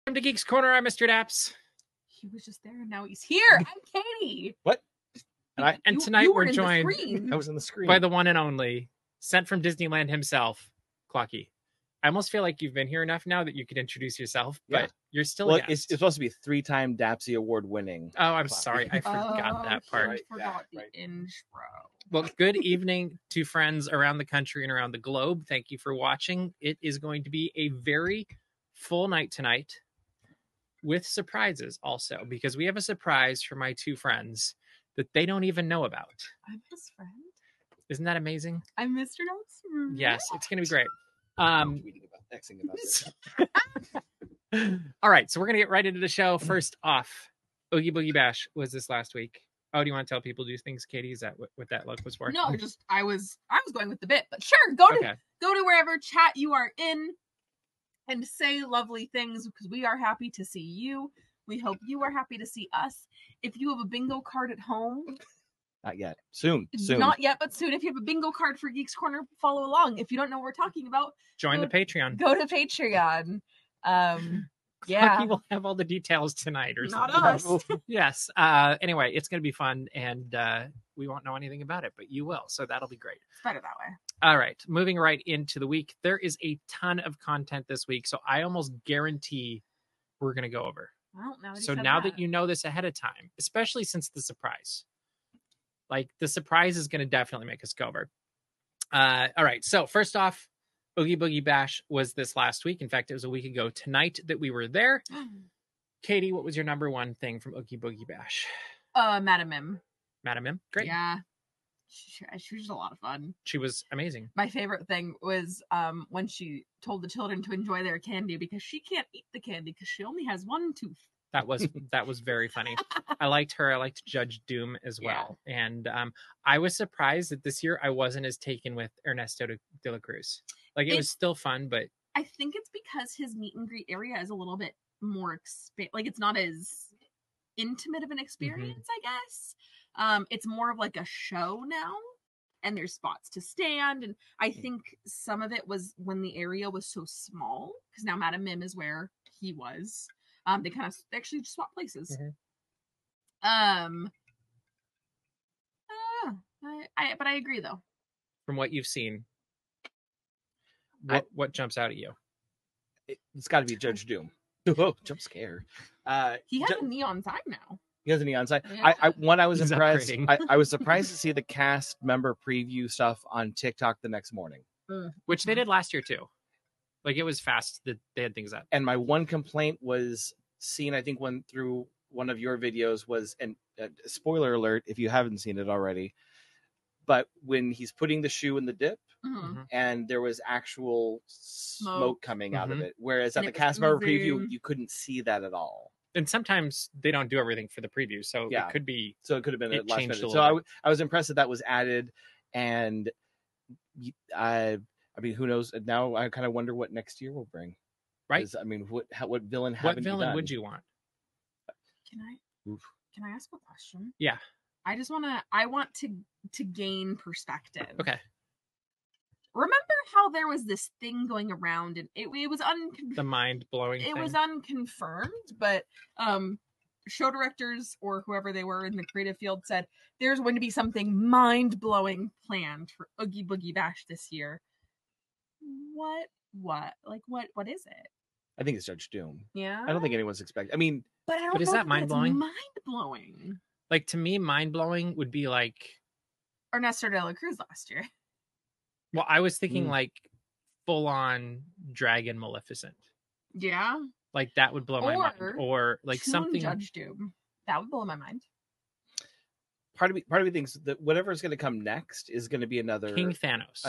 Welcome to Geeks Corner. I'm Mr. Daps. He was just there and now he's here. I'm Katie. What? And tonight we're in joined the screen. I was in the screen. by the one and only, sent from Disneyland himself, Clocky. I almost feel like you've been here enough now that you could introduce yourself, but Yeah. you're still well, a guest. it's supposed to be 3-time Dapsy Award winning. Oh, I'm Clocky. sorry. I forgot that part. I forgot Yeah, right. the intro. Well, good evening to friends around the country and around the globe. Thank you for watching. It is going to be a very full night tonight with surprises also, because we have a surprise for my two friends that they don't even know about. I'm his friend. Isn't that amazing? I'm Mr. Daps. Yes, it's going to be great. Texting about this. All right, so we're going to get right into the show. First off, Oogie Boogie Bash was this last week. Oh, do you want to tell people to do things, Katie? Is that what that look was for? No, just I was going with the bit, but sure, go to wherever chat you are in and say lovely things because we are happy to see you. We hope you are happy to see us. If you have a bingo card at home, Not yet. Soon. not yet, but soon. If you have a bingo card for Geeks Corner, follow along. If you don't know what we're talking about, Join the Patreon. go to Patreon. Yeah, will have all the details tonight, or Not something. us. Yes. Anyway, it's going to be fun, and we won't know anything about it, but you will. So that'll be great. It's better that way. All right, moving right into the week. There is a ton of content this week, so I almost guarantee we're going to go over. Well, now So now that you know this ahead of time, especially since the surprise, like the surprise is going to definitely make us go over. All right, so first off, Oogie Boogie Bash was this last week. In fact, it was a week ago tonight that we were there. Katie, what was your number one thing from Oogie Boogie Bash? Madam Mim. Madam Mim? Great. Yeah. She was just a lot of fun. She was amazing. My favorite thing was when she told the children to enjoy their candy because she can't eat the candy because she only has one tooth. That was very funny. I liked her. I liked Judge Doom as well. Yeah. And I was surprised that this year I wasn't as taken with Ernesto de la Cruz. Like, it was still fun, but I think it's because his meet and greet area is a little bit more like it's not as intimate of an experience, I guess. It's more of like a show now, and there's spots to stand, and I think some of it was when the area was so small, because now Madam Mim is where he was. They kind of actually just swap places. But I agree though. From what you've seen, what jumps out at you? It's got to be Judge Doom. Oh, jump scare. He has a neon sign now. He has a neon sign. Yeah. I was He's impressed. upgrading. I was surprised to see the cast member preview stuff on TikTok the next morning. Which they did last year too. Like, it was fast that they had things up. And my one complaint was seen, I think, through one of your videos was, and spoiler alert if you haven't seen it already, but when he's putting the shoe in the dip, and there was actual smoke coming out of it, whereas at the cast member preview you couldn't see that at all. And sometimes they don't do everything for the preview, so Yeah. it could be. So it could have been It at last changed minute. a So little I was impressed that was added, and I mean, who knows? Now I kind of wonder what next year will bring. Right. I mean, what villain? What villain would you want? Can I ask a question? Yeah. I want to gain perspective. Okay. Remember how there was this thing going around, and it was The mind-blowing thing. It was unconfirmed, but show directors or whoever they were in the creative field said there's going to be something mind-blowing planned for Oogie Boogie Bash this year. What is it? I think it's Judge Doom. Yeah. I don't think anyone's expecting. I mean, But I don't But is know that if mind-blowing? That's mind-blowing. Like, to me, mind-blowing would be like... Ernesto de la Cruz last year. Well, I was thinking like full-on Dragon Maleficent. Yeah. Like, that would blow my mind. Or like Toon something... Judge Doom. That would blow my mind. part of me thinks that whatever is going to come next is going to be another King Thanos.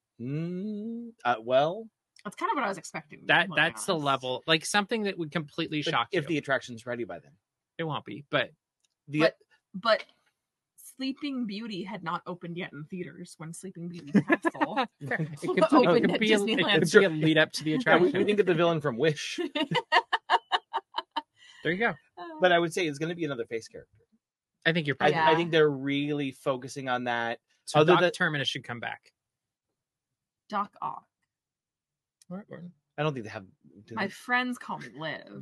Well, That's kind of what I was expecting. That's the level. Like, something that would completely shock you. if the attraction's ready by then. It won't be, but... But Sleeping Beauty had not opened yet in theaters when Sleeping Beauty Castle it opened could at be a lead up to the Yeah, attraction. we didn't get the villain from Wish. There you go. But I would say it's going to be another face character. I think you're probably Yeah. I think they're really focusing on that. So Doc Terminus should come back. Doc Ock. I I don't think they have. Do My they? friends call me Liv.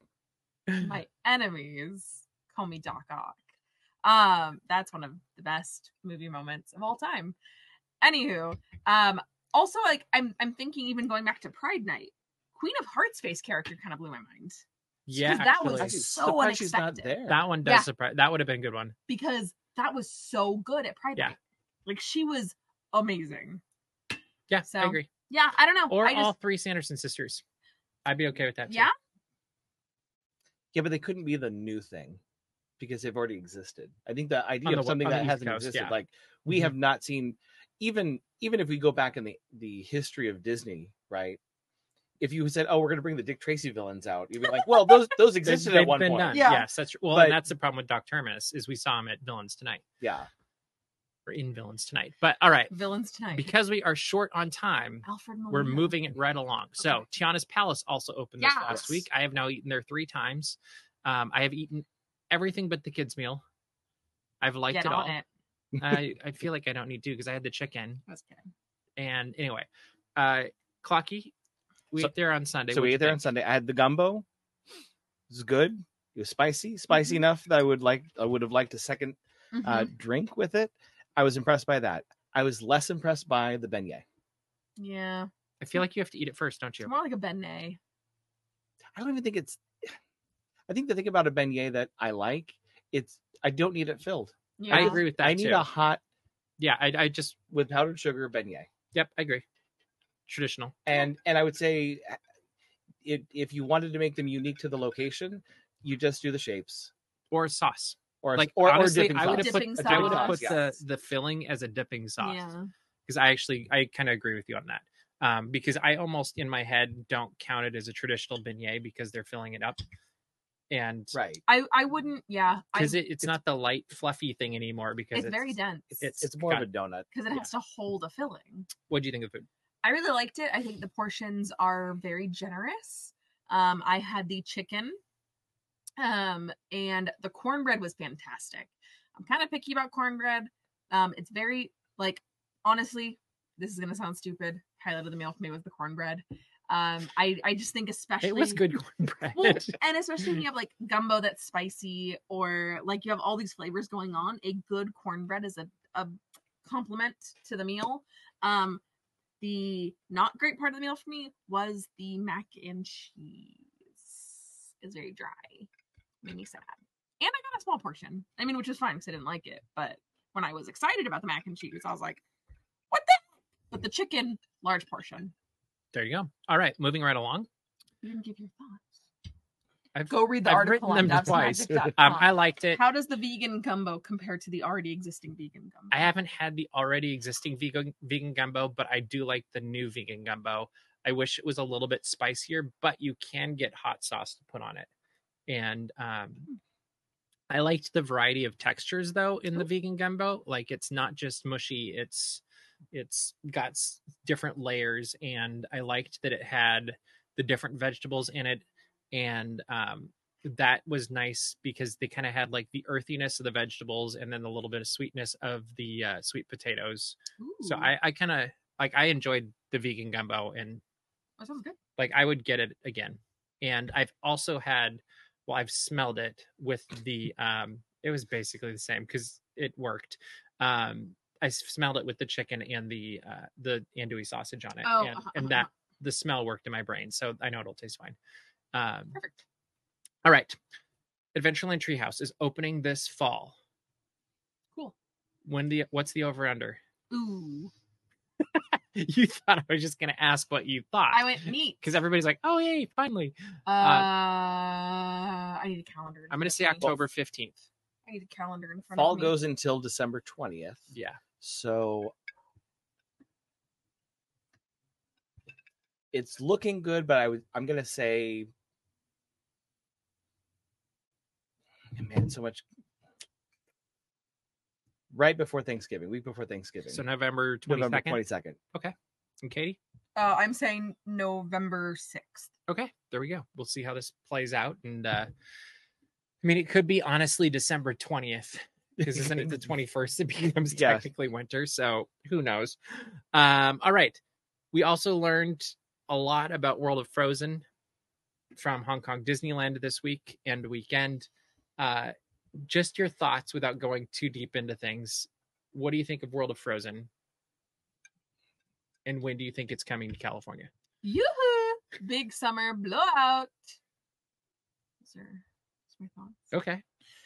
My enemies call me Doc Ock. That's one of the best movie moments of all time. Anywho, also like I'm thinking even going back to Pride Night, Queen of Hearts face character kind of blew my mind. Yeah, that was actually, Actually, so surprised she's not unexpected. there. that one does Yeah. surprise. That would have been a good one. Because that was so good at Pride Yeah. Night. Like she was amazing. Yeah, I So, agree. Yeah, I don't know. Or I just all three Sanderson sisters. I'd be okay with that too. Yeah? Yeah, but they couldn't be the new thing because they've already existed. I think the idea On the- of something on the that East hasn't Coast, existed, yeah. like we Mhm. have not seen, even if we go back in the history of Disney, right? If you said, "Oh, we're going to bring the Dick Tracy villains out," you'd be like, "Well, those existed They've at one been point." done. Yeah. Yes, that's well, But- and that's the problem with Doc Terminus is we saw him at Villains Tonight Yeah, or in Villains Tonight. But all right, Villains Tonight. because we are short on time, Alfred we're Molina. moving it right along. So Okay. Tiana's Palace also opened this Yes. last week. I have now eaten there 3 times. I have eaten everything but the kids' meal. I've liked Get it all. on it. I feel like I don't need to because I had the chicken. That's kidding. And anyway, Clocky, we So- ate there on Sunday. so we What'd ate you there on think? Sunday. I had the gumbo. It was good. It was spicy Mm-hmm. enough that I would have liked a second Mhm. drink with it. I was impressed by that. I was less impressed by the beignet. Yeah. I feel like you have to eat it first, don't It's you? more like a beignet. I don't even think it's. I think the thing about a beignet that I like, I don't need it filled. Yeah. I agree with that I need too. a hot Yeah, I just with powdered sugar beignet. yep, I agree. Traditional. And I would say, if you wanted to make them unique to the location, you just do the shapes Or sauce. or Like or honestly, dipping I would have sauce. put Dipping I would have sauce. put the filling as a dipping sauce. Yeah. Because I kind of agree with you on that. Because I almost in my head don't count it as a traditional beignet because they're filling it up. And Right. I wouldn't. Yeah. because it's not the light fluffy thing anymore because It's very dense. It's more got- of a donut. because it has to hold a filling. What do you think of the food? I really liked it. I think the portions are very generous. I had the chicken, and the cornbread was fantastic. I'm kind of picky about cornbread. It's very honestly, this is gonna sound stupid. Highlight of the meal for me was the cornbread. I just think especially It was good cornbread. Well, and especially when you have like gumbo that's spicy or like you have all these flavors going on, a good cornbread is a complement to the meal. The not great part of the meal for me was the mac and cheese. It's very dry. Made me sad. And I got a small portion. I mean, which is fine because I didn't like it. But when I was excited about the mac and cheese, I was like, what the? But the chicken, large portion. There you go. All right, moving right along. You didn't give your thoughts. I've Go read the I've article written on them twice. DevsMagic.com. I liked it. How does the vegan gumbo compare to the already existing vegan gumbo? I haven't had the already existing vegan gumbo, but I do like the new vegan gumbo. I wish it was a little bit spicier, but you can get hot sauce to put on it. And I liked the variety of textures though in the vegan gumbo. Like it's not just mushy, it's got different layers, and I liked that it had the different vegetables in it, and that was nice because they kind of had like the earthiness of the vegetables and then a little bit of sweetness of the sweet potatoes. So Ooh, I kind of I enjoyed the vegan gumbo, and that sounds good. like I would get it again. And I've also had, well, I've smelled it with the it was basically the same because it worked. I smelled it with the chicken and the andouille sausage on it, Oh, and that the smell worked in my brain, so I know it'll taste fine. Perfect. All right, Adventureland Treehouse is opening this fall. Cool. What's the over under? Ooh, You thought I was just gonna ask what you thought? I went meat. Because everybody's like, "Oh yay, finally!" I need a calendar. I'm gonna say October 15th. I need a calendar in front Fall of me. goes until December 20th. Yeah, So it's looking good, but I'm gonna say, man, so much right before Thanksgiving, week before Thanksgiving. so November November 22nd. 22nd. And Katie? I'm saying November 6th. Okay, there we go. We'll see how this plays out, and I mean, it could be honestly December 20th. Because isn't it the 21st? It becomes Yeah. technically winter, so who knows? All right. We also learned a lot about World of Frozen from Hong Kong Disneyland this week and weekend. Just your thoughts without going too deep into things. What do you think of World of Frozen? And when do you think it's coming to California? Yoo-hoo! Big summer blowout. Those are my thoughts. Okay.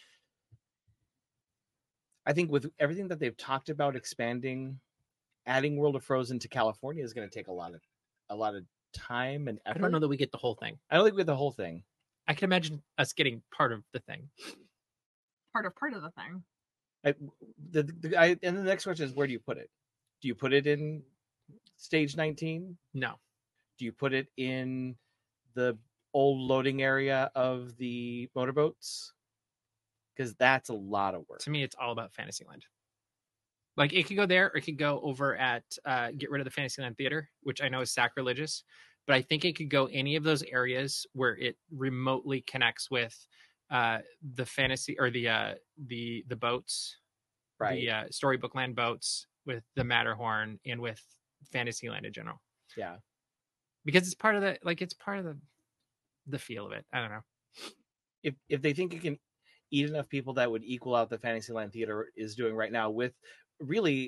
I think with everything that they've talked about expanding, adding World of Frozen to California is going to take a lot of time and effort. I don't know that we get the whole thing. I don't think we get the whole thing. I can imagine us getting part of the thing. Part of the thing. And the next question is, where do you put it? Do you put it in stage 19? No. Do you put it in the old loading area of the motorboats? Because that's a lot of work. To me, it's all about Fantasyland. Like, it could go there, or it could go over at get rid of the Fantasyland Theater, which I know is sacrilegious, but I think it could go any of those areas where it remotely connects with the fantasy or the boats, right? The Storybook Land boats with the Matterhorn and with Fantasyland in general. Yeah, because it's part of the feel of it. I don't know. If they think it can eat enough people, that would equal out the Fantasyland Theater is doing right now with really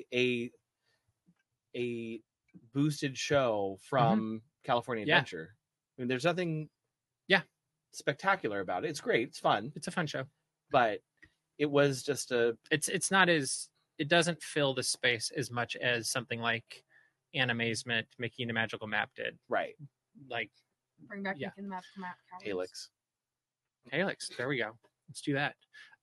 a boosted show from California Adventure. I mean, there's nothing spectacular about it. It's great. It's fun. It's a fun show. But it was just it's not as, it doesn't fill the space as much as something like Animazement, Mickey and the Magical Map did. Right. Like bring back Mickey and the Magical Map. Helix. There we go. Let's do that.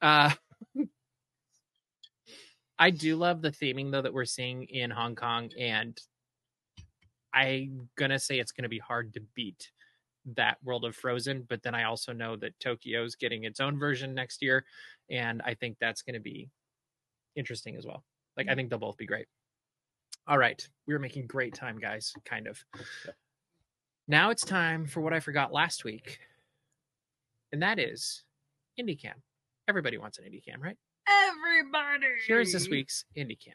I do love the theming though that we're seeing in Hong Kong, and I'm gonna say it's gonna be hard to beat that World of Frozen, but then I also know that Tokyo's getting its own version next year, and I think that's gonna be interesting as well. Like, I think they'll both be great. All right, we were making great time, guys. Kind of. Now it's time for what I forgot last week, and that is IndieCam. Everybody wants an IndieCam, right? Everybody! Here's this week's IndieCam.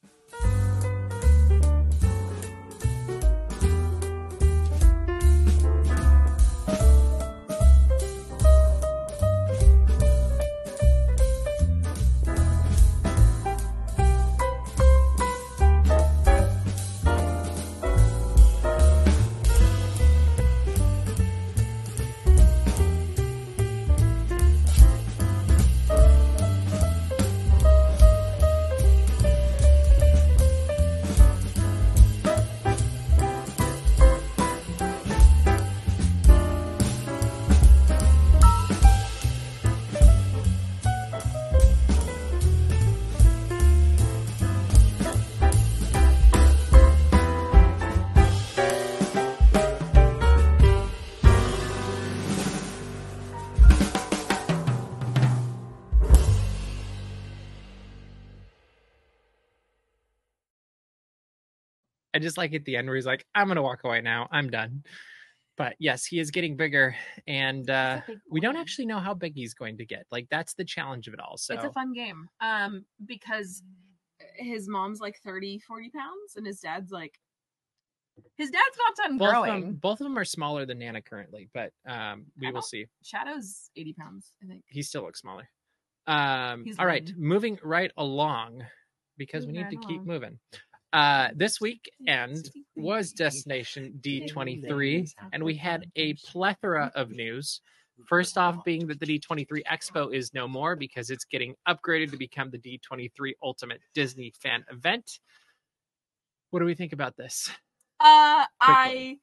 I just like at the end where he's like, I'm going to walk away now. I'm done. But yes, he is getting bigger, and we don't actually know how big he's going to get. Like, that's the challenge of it all. So it's a fun game because his mom's like 30, 40 pounds, and his dad's not done growing. Both of them are smaller than Nana currently, but we will see. Shadow's 80 pounds, I think. He still looks smaller. All right, moving right along because we need to keep moving. This weekend was Destination D23, and we had a plethora of news. First off, being that the D23 Expo is no more because it's getting upgraded to become the D23 Ultimate Disney Fan Event. What do we think about this? When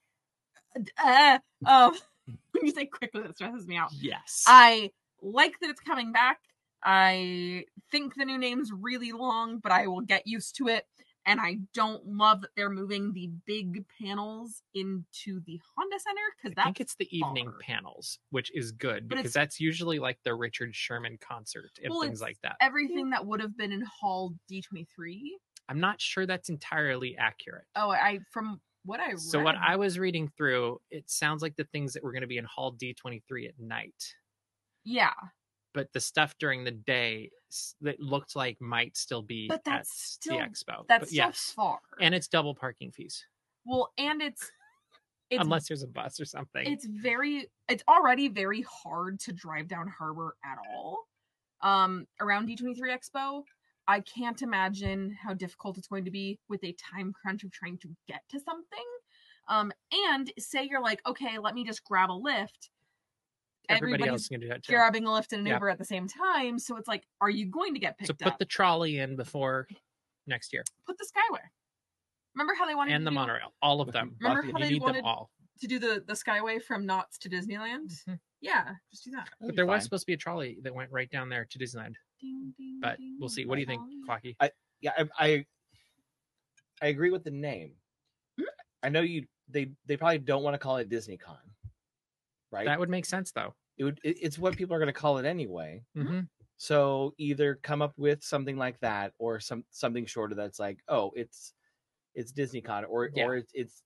you say quickly, that stresses me out. Yes. I like that it's coming back. I think the new name's really long, but I will get used to it. And I don't love that they're moving the big panels into the Honda Center because I think it's the evening panels, which is good because that's usually like the Richard Sherman concert and things like that. Everything that would have been in Hall D23. I'm not sure that's entirely accurate. From what I read. So what I was reading through, it sounds like the things that were going to be in Hall D23 at night. Yeah. But the stuff during the day that looked like might still be at the expo. That's far. And it's double parking fees. Well, and it's It's, unless there's a bus or something. it's already very hard to drive down Harbor at all. Around D23 Expo, I can't imagine how difficult it's going to be with a time crunch of trying to get to something. And say you're like, okay, let me just grab a lift. Everybody Everybody's else can do that too. grabbing a Lyft and an Yep. Uber at the same time. So it's like, are you going to get So picked put up? the trolley in before next year, Put the Skyway. Remember how they wanted and to the do, monorail, all of them. Remember Buffy, how You they need them wanted all. to do the Skyway from Knott's to Disneyland? Mhm. Yeah, just do that. That'd But be there was fine. supposed to be a trolley that went right down there to Disneyland. Ding, ding, But ding, we'll see. What do you think, trolley. Clocky? Yeah, I agree with the name. Mhm. I know they probably don't want to call it DisneyCon, right? That would make sense, though. It's what people are going to call it anyway. Mm-hmm. So either come up with something like that, or something shorter that's like, oh, it's DisneyCon, or it's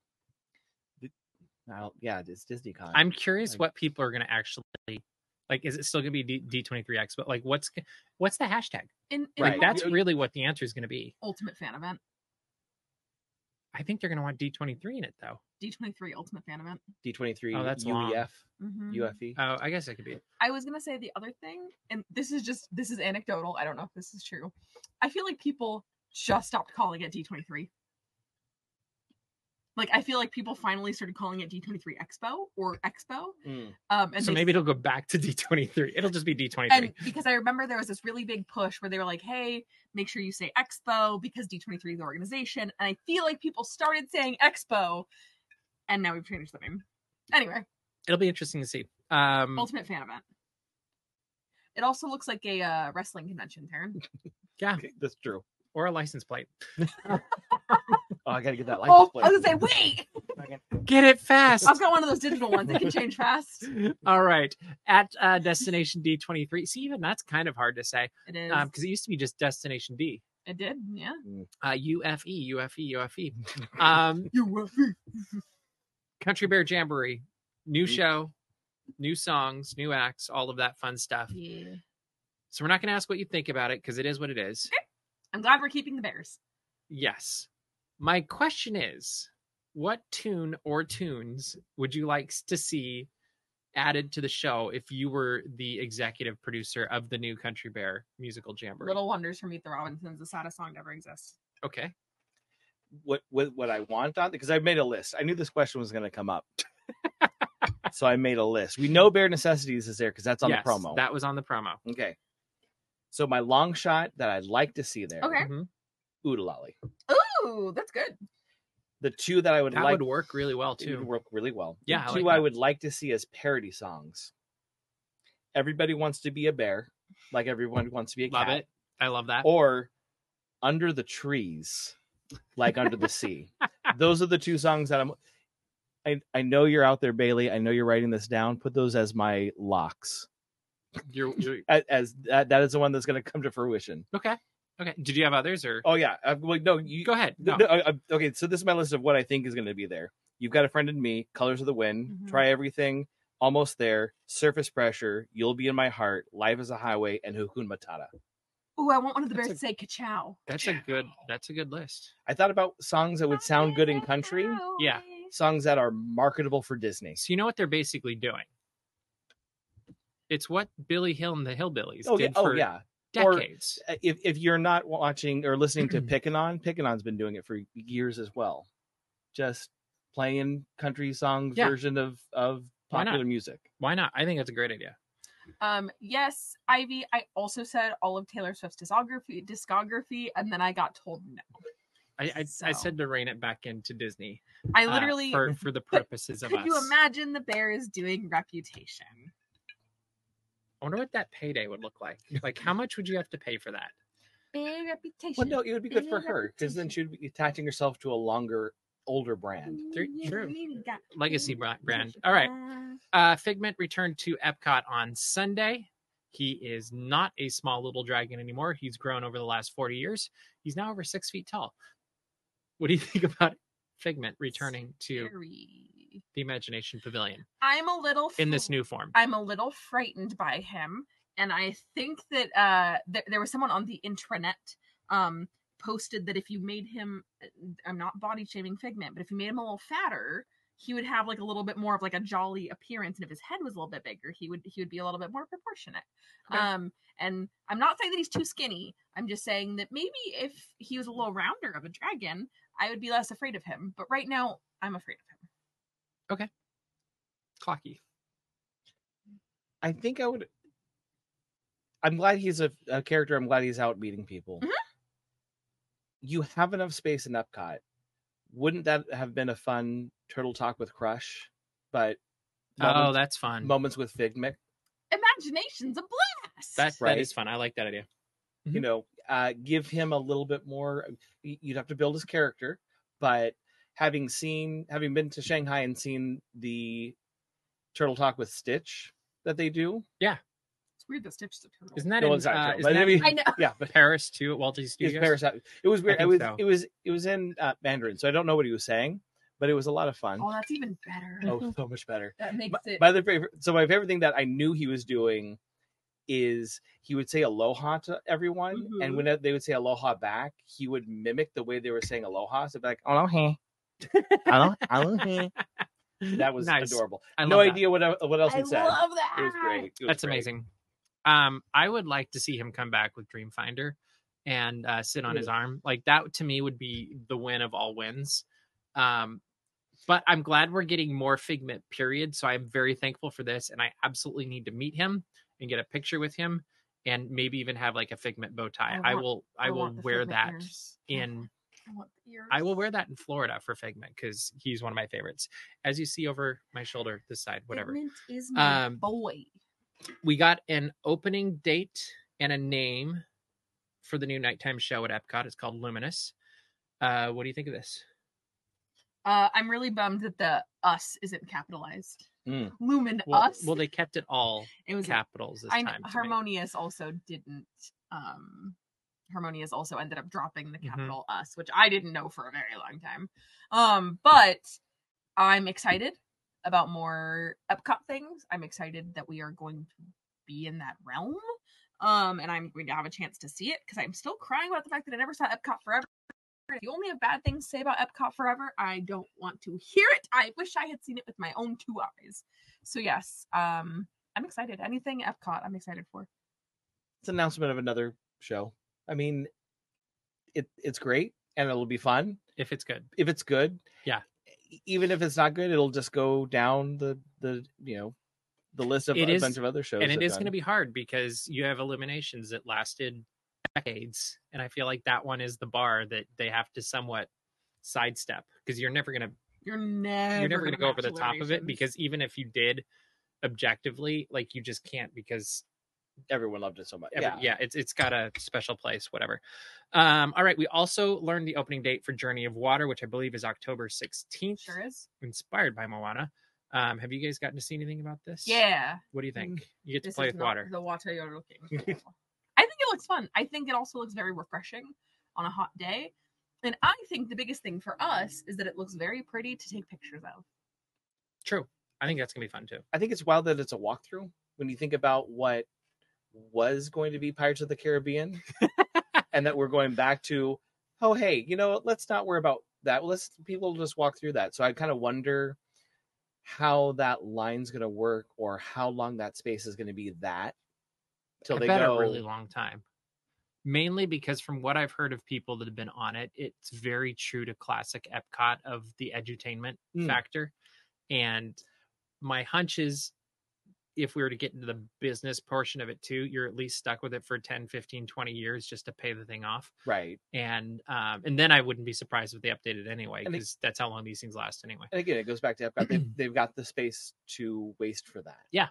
it's DisneyCon. I'm curious Like- what people are going to actually like. Is it still going to be D23 Expo? Like, what's the hashtag? In Right. Like, that's You- really what the answer is going to be. Ultimate Fan Event. I think they're going to want D23 in it, though. D23 Ultimate Fan Event. D23 Oh, that's long. UEF Mhm. UFE. Oh, I guess that could be. I was gonna say the other thing, and this is anecdotal. I don't know if this is true. I feel like people just stopped calling it D23. Like I feel like people finally started calling it D23 Expo or Expo. Mm. And So they- maybe it'll go back to D23. It'll just be D23. and because I remember there was this really big push where they were like, "Hey, make sure you say Expo because D23 is the organization." And I feel like people started saying Expo, and now we've changed the name. Anyway, It'll be interesting to see. Ultimate Fan Event. It also looks like a wrestling convention, Taryn. Yeah, Okay, that's true. or a license plate. Oh, I gotta get that Oh, license plate. I was gonna say, wait! Get it fast. I've got one of those digital ones. They can change fast. All right. At Destination D23. See, even that's kind of hard to say It is. because it used to be just Destination D. It did, yeah. UFE. UFE. Country Bear Jamboree. New Mm. show, new songs, new acts, all of that fun stuff. Yeah. So we're not going to ask what you think about it because it is what it is. I'm glad we're keeping the Bears. Yes. My question is, what tune or tunes would you like to see added to the show if you were the executive producer of the new Country Bear musical jamboree? Little Wonders from Meet the Robinsons, the saddest song to ever exist. Okay. What I want on, because I made a list. I knew this question was going to come up, so I made a list. We know Bare Necessities is there because that's on Yes, the promo. That was on the promo. Okay. So my long shot that I'd like to see there, Okay. Mhm. Oodalali. Ooh, that's good. The two that I would That like would work really well it would too. work really well. Yeah, The I two like I that. would like to see as parody songs. Everybody Wants to Be a Bear, like everyone wants to be a Love cat. it. I love that. Or Under the Trees, like Under the Sea. Those are the two songs that I know you're out there, Bailey. I know you're writing this down. Put those as my locks. You're As that is the one that's going to come to fruition. okay. Okay. Did you have others or Oh yeah. Well, no, you go ahead? No. Okay, so this is my list of what I think is going to be there. You've Got a Friend in Me, Colors of the Wind, Mhm. Try Everything, Almost There, Surface Pressure, You'll Be in My Heart, Life is a Highway, and Hakuna Matata. Ooh, I want one of the That's Bears to say ka-chow. That's a good list. I thought about songs that would sound good in country, Yeah. songs that are marketable for Disney. So you know what they're basically doing? It's what Billy Hill and the Hillbillies Oh, did yeah. for Oh yeah. Or- decades. If you're not watching or listening to Pickin'-On's been doing it for years as well. Just playing country songs Yeah. version of Why not? popular music. Why not? I think that's a great idea. Yes, Ivy. I also said all of Taylor Swift's discography, and then I got told no. I So- said to rein it back into Disney. I literally for the purposes of could us. you imagine the Bears doing Reputation? I wonder what that payday would look like. Like, how much would you have to pay for that? Big Reputation. Well, no, it would be good for Big her because then reputation. she'd be attaching herself to a older brand. True. Legacy brand. All right. Figment returned to Epcot on Sunday. He is not a small little dragon anymore. He's grown over the last 40 years. He's now over 6 feet tall. What do you think about Figment returning to the Imagination Pavilion I'm a little in this new form? I'm a little frightened by him, and I think that there was someone on the intranet posted that if you made him, I'm not body shaming Figment, but if you made him a little fatter, he would have like a little bit more of like a jolly appearance, and if his head was a little bit bigger, he would be a little bit more proportionate. Okay. And I'm not saying that he's too skinny. I'm just saying that maybe if he was a little rounder of a dragon, I would be less afraid of him. But right now, I'm afraid of him. Clocky. I think I would. I'm glad he's a character. I'm glad he's out meeting people. Mhm. You have enough space in Epcot. Wouldn't that have been a fun turtle talk with Crush? But Oh, that's fun. moments with Figment. Imagination's a blast. That Right. is fun. I like that idea. You know, give him a little bit more. You'd have to build his character, but having been to Shanghai and seen the turtle talk with Stitch that they do, It's weird that Stitch is a turtle. Isn't that No, in, it's not true, isn't but that I mean- I know. yeah, but Paris too at Walt Disney it's Studios? Paris. It was weird. I think so. It was in Mandarin, so I don't know what he was saying, but it was a lot of fun. Oh, that's even better. Oh, so much better. That makes it. My favorite thing that I knew he was doing is he would say aloha to everyone, and when they would say aloha back, he would mimic the way they were saying aloha. So it'd be like aloha, aloha. That was Nice. adorable. I No love that. idea what else I he said. love that. It was great. It was That's great. amazing. I would like to see him come back with Dreamfinder and sit on his arm. Like that to me would be the win of all wins. But I'm glad we're getting more Figment, period. So I'm very thankful for this, and I absolutely need to meet him and get a picture with him, and maybe even have like a Figment bow tie. I will want the wear Figment that ears. in. I want the ears. I will wear that in Florida for Figment because he's one of my favorites. As you see over my shoulder, this side, whatever. Figment is my Um, boy. We got an opening date and a name for the new nighttime show at Epcot. It's called Luminous. What do you think of this? I'm really bummed that the us isn't capitalized. Mm. Lumen Well, us. well, they kept it all it was capitals this I know time. to me. Harmonious also didn't. Harmonious also ended up dropping the capital us, which I didn't know for a very long time. But I'm excited about more Epcot things. I'm excited that we are going to be in that realm. And I'm going to have a chance to see it because I'm still crying about the fact that I never saw Epcot Forever. If you only have bad things to say about Epcot Forever, I don't want to hear it. I wish I had seen it with my own two eyes. So yes, I'm excited. Anything Epcot, I'm excited for. It's an announcement of another show. I mean, it's great and it'll be fun If it's good. if it's good. Yeah. Even if it's not good, it'll just go down the list of It a is- bunch of other shows. And it they've is done. going to be hard because you have Illuminations that lasted decades. And I feel like that one is the bar that they have to somewhat sidestep because you're never going to You're never going to go over the top of it Illuminations. because even if you did objectively, like you just can't because Everyone loved it so much. it's got a special place, whatever. All right, we also learned the opening date for Journey of Water, which I believe is October 16th, Sure is. inspired by Moana. Have you guys gotten to see anything about this? Yeah. What do you think? You get to This play is with not water. the water you're looking for. I think it looks fun. I think it also looks very refreshing on a hot day. And I think the biggest thing for us is that it looks very pretty to take pictures of. True. I think that's gonna be fun too. I think it's wild that it's a walkthrough when you think about what was going to be Pirates of the Caribbean and that we're going back to, oh, hey, let's not worry about that. People just walk through that. So I kind of wonder how that line's going to work or how long that space is going to be till I they bet go. a really long time. Mainly because from what I've heard of people that have been on it, it's very true to classic Epcot of the edutainment factor. And my hunch is if we were to get into the business portion of it too, you're at least stuck with it for 10, 15, 20 years just to pay the thing off. Right. And then I wouldn't be surprised if they updated anyway, And because that's how long these things last anyway. And again, it goes back to Epcot. They've got the space to waste for that. Yeah.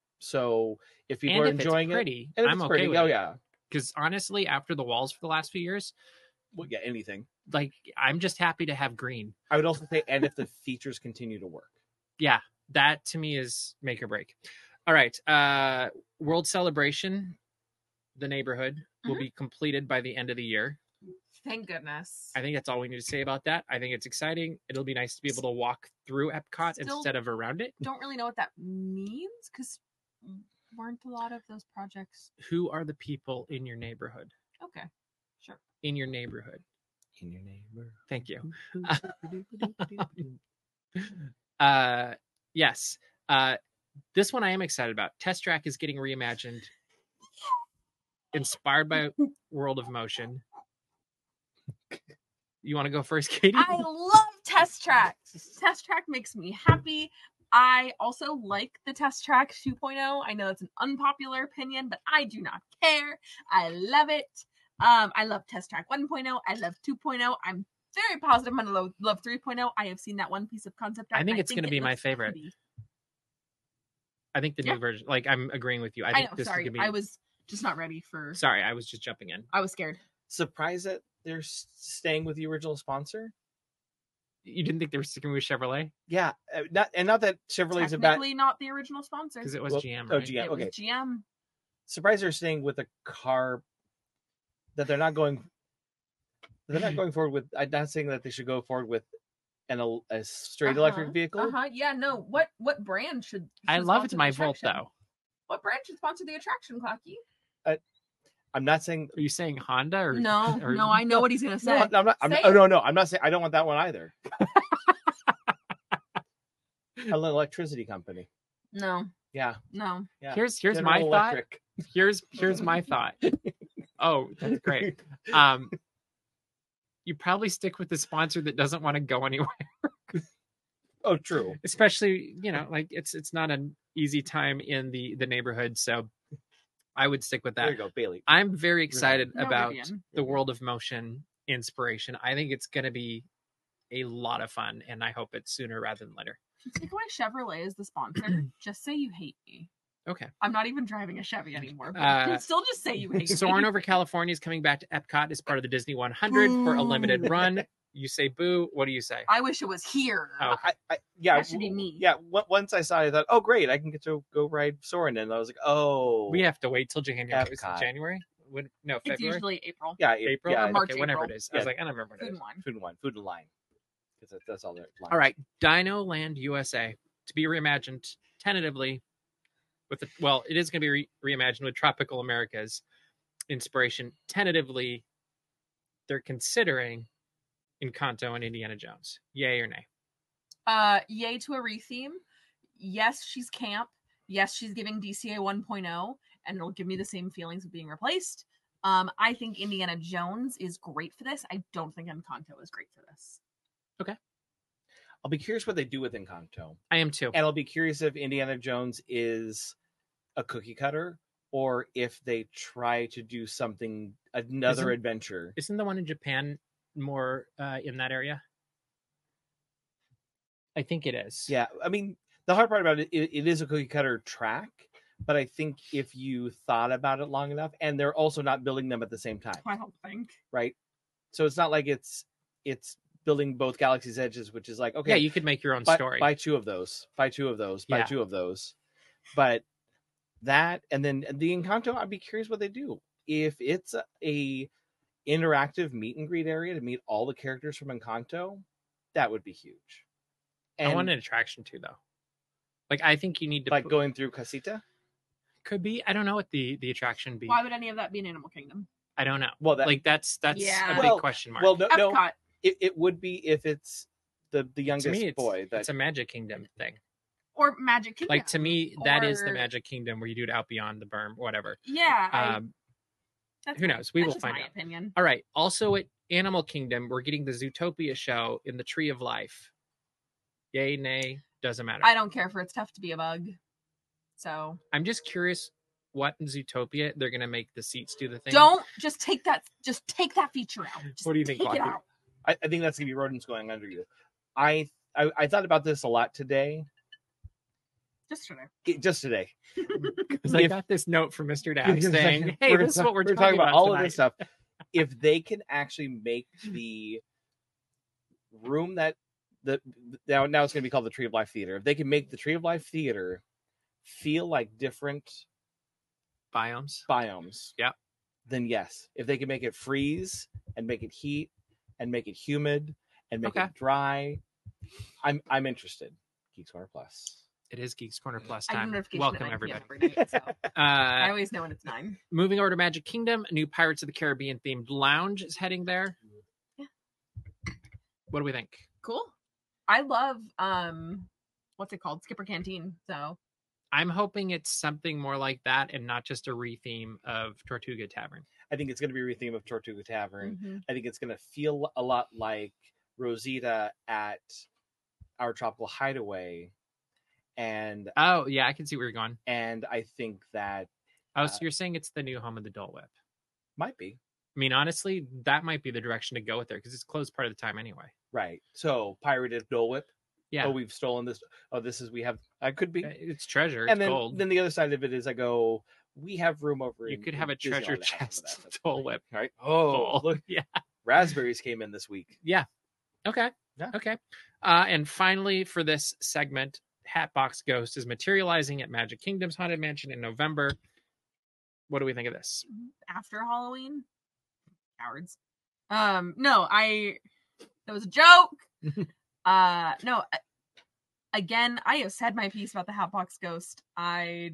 So if people And are if it's enjoying pretty, it, and if I'm it's okay pretty, with oh it. yeah, Because honestly, after the walls for the last few years, well, yeah, anything. like I'm just happy to have green. I would also say, and if the features continue to work. Yeah, that to me is make or break. All right. World Celebration, the neighborhood, will be completed by the end of the year. Thank goodness. I think that's all we need to say about that. I think it's exciting. It'll be nice to be able to walk through Epcot Still instead of around it. Don't really know what that means because weren't a lot of those projects. Who are the people in your neighborhood? Okay, sure. In your neighborhood. In your neighbor. Thank you. Yes. This one I am excited about. Test Track is getting reimagined, inspired by World of Motion. You want to go first, Katie? I love Test Track. Test Track makes me happy. I also like the Test Track 2.0. I know that's an unpopular opinion, but I do not care. I love it. I love Test Track 1.0. I love 2.0. I'm very positive I'm gonna love 3.0. I have seen that one piece of concept art. I think it's going to be my looks favorite. pretty. I think the new version, like, I'm agreeing with you. I think know. this Sorry, is going to be. I was just not ready for. Sorry, I was just jumping in. I was scared. Surprised that they're staying with the original sponsor. You didn't think they were sticking with Chevrolet? Yeah, not that Chevrolet's about. Technically not the original sponsor. Because it was Well, GM. oh, Right? GM. It Okay. was GM. Surprised they're staying with a car that they're not going. They're not going forward with. I'm not saying that they should go forward with a straight electric vehicle. Yeah. No. What brand should? I should love sponsor my the Volt attraction? though. What brand should sponsor the attraction, Clocky? I'm not saying. Are you saying Honda or No. or- No. I know what he's gonna say. No, I'm not. Say Oh it. no, I'm not saying. I don't want that one either. An electricity company. No. Yeah. No. Yeah. Here's General my thought. Electric. Here's my thought. Oh, that's great. You probably stick with the sponsor that doesn't want to go anywhere. Oh, true. Especially, like it's not an easy time in the neighborhood, so I would stick with There that. you go, Bailey. I'm very excited No, about Vivian. the World of Motion inspiration. I think it's going to be a lot of fun, and I hope it's sooner rather than later. Take away Chevrolet as the sponsor. Just say you hate me. Okay. I'm not even driving a Chevy anymore. But Uh, you can still just say you hate me. Soarin' over California is coming back to Epcot as part of the Disney 100 for a limited run. You say boo. What do you say? I wish it was here. Oh. Yeah. That should be me. Yeah. Once I saw it, I thought, oh, great, I can get to go ride Soarin', and I was like, oh, We have to wait till January. Is it Epcot. January? No, It's February. usually April. yeah, April. Yeah, March, okay, whenever April. it is. I was Yeah. like, I don't remember what Food it and is. wine. Food and line, because that's all they're. All right, Dino Land USA to be reimagined tentatively with it is going to be reimagined with Tropical America's inspiration. Tentatively, they're considering Encanto and Indiana Jones. Yay or nay? Yay to a retheme. Yes, she's camp. Yes, she's giving DCA 1.0, and it'll give me the same feelings of being replaced. I think Indiana Jones is great for this. I don't think Encanto is great for this. I'll be curious what they do with Encanto, I am too. and I'll be curious if Indiana Jones is a cookie cutter or if they try to do another adventure. Isn't the one in Japan more in that area? I think it is. Yeah, I mean, the hard part about it is a cookie cutter track, but I think if you thought about it long enough, and they're also not building them at the same time, I don't think. right? So it's not like it's building both Galaxy's Edges, which is like, okay, Yeah, you could make your own story. buy two of those, buy two of those, buy Yeah. two of those. But that, and then the Encanto, I'd be curious what they do. If it's a interactive meet and greet area to meet all the characters from Encanto, that would be huge. I want an attraction too, though. Like, I think you need to like going through Casita. Could be. I don't know what the attraction be. Why would any of that be in Animal Kingdom? I don't know. Well, that, Like that's Yeah. a big Well- question mark. well, no, Epcot. it would be if it's the to youngest me, boy. it's a Magic Kingdom thing. Or Magic Kingdom. Like to me, that is the Or- Magic Kingdom where you do it out beyond the berm, whatever. Yeah. Who knows? We That's will just find my out. opinion. All right. Also at Animal Kingdom, we're getting the Zootopia show in the Tree of Life. Yay, nay, doesn't matter. I don't care for it's tough to be a bug. So I'm just curious what in Zootopia they're gonna make the seats do the thing. don't just take that feature out. Just What do you think, take it Lockie? out. I think that's gonna be rodents going under you. I thought about this a lot today. Just today. Just today. Because I got this note from Mr. Dash saying, "Hey, We're this is what we're talking talking about. All tonight. of this stuff. If they can actually make the room that now it's going to be called the Tree of Life Theater. If they can make the Tree of Life Theater feel like different biomes, Yeah. then yes. If they can make it freeze and make it heat and make it humid and make Okay. it dry, I'm interested. Geeks Corner Plus. It is Geeks Corner Plus I get a time. notification Welcome at 9 PM everybody. every night, so I Uh, always know when it's 9. moving over to Magic Kingdom, a new Pirates of the Caribbean themed lounge is heading there. Yeah. What do we think? Cool. I love what's it called? Skipper Canteen. So I'm hoping it's something more like that and not just a retheme of Tortuga Tavern. I think it's going to be a retheme of Tortuga Tavern. mhm. I think it's going to feel a lot like Rosita at Our Tropical Hideaway, and Oh, yeah, I can see where you're going. I think that Oh, so you're saying it's the new home of the Dole Whip. might be I mean, honestly, that might be the direction to go with there because it's closed part of the time anyway. right. So pirated Dole Whip. Yeah. Oh, we've stolen this. Oh, this is we have. I could be. It's treasure. It's And then gold. then the other side of it is I go. We have room over. You in- could in have a Disneyland treasure to have some chest of that. Dole Whip. Right. Oh, full. look, Yeah. raspberries came in this week. Okay. Yeah. Okay. And finally, for this segment, Hatbox Ghost is materializing at Magic Kingdom's Haunted Mansion in November. What do we think of this? After Halloween, cowards. No, that was a joke. No. Again, I have said my piece about the Hatbox Ghost. I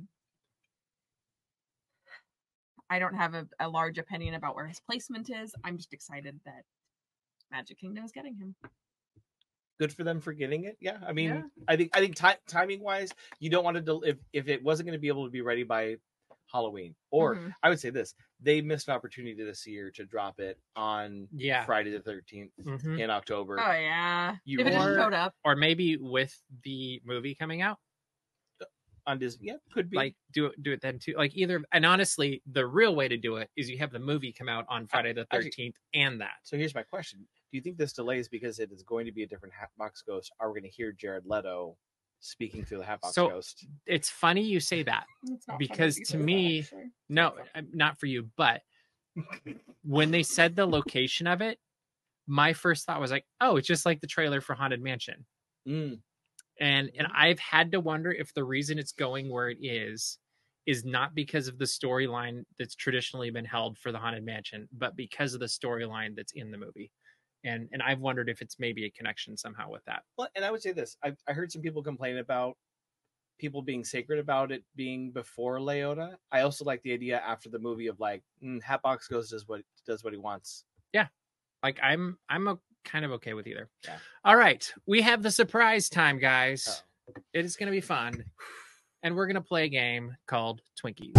don't have a large opinion about where his placement is. I'm just excited that Magic Kingdom is getting him. Good for them for getting it. Yeah, I mean, Yeah. I think timing wise, you don't want to if it wasn't going to be able to be ready by Halloween, or Mhm. I would say this: they missed an opportunity this year to drop it on Yeah. Friday the 13th Mhm. in October. Oh yeah. You If it just are- showed up. Or maybe with the movie coming out, On Disney, yeah, could be. like do it then too. Like either, and honestly, the real way to do it is you have the movie come out on Friday the Actually- 13th and that. So here's my question: do you think this delay is because it is going to be a different Hatbox Ghost? Are we going to hear Jared Leto speaking through the Hatbox So- Ghost? It's funny you say that. It's not Because funny to me- actually. No, not for you, but when they said the location of it, my first thought was like, oh, it's just like the trailer for Haunted Mansion. Mm. And I've had to wonder if the reason it's going where it is not because of the storyline that's traditionally been held for the Haunted Mansion, but because of the storyline that's in the movie. And I've wondered if it's maybe a connection somehow with that. Well, and I would say this: I heard some people complain about people being sacred about it being before Leota. I also like the idea after the movie of like Hatbox Ghost does what he wants. Like I'm kind of okay with either. Yeah. All right, we have the surprise time, guys. Uh-oh. It is going to be fun, and we're going to play a game called Twinkies.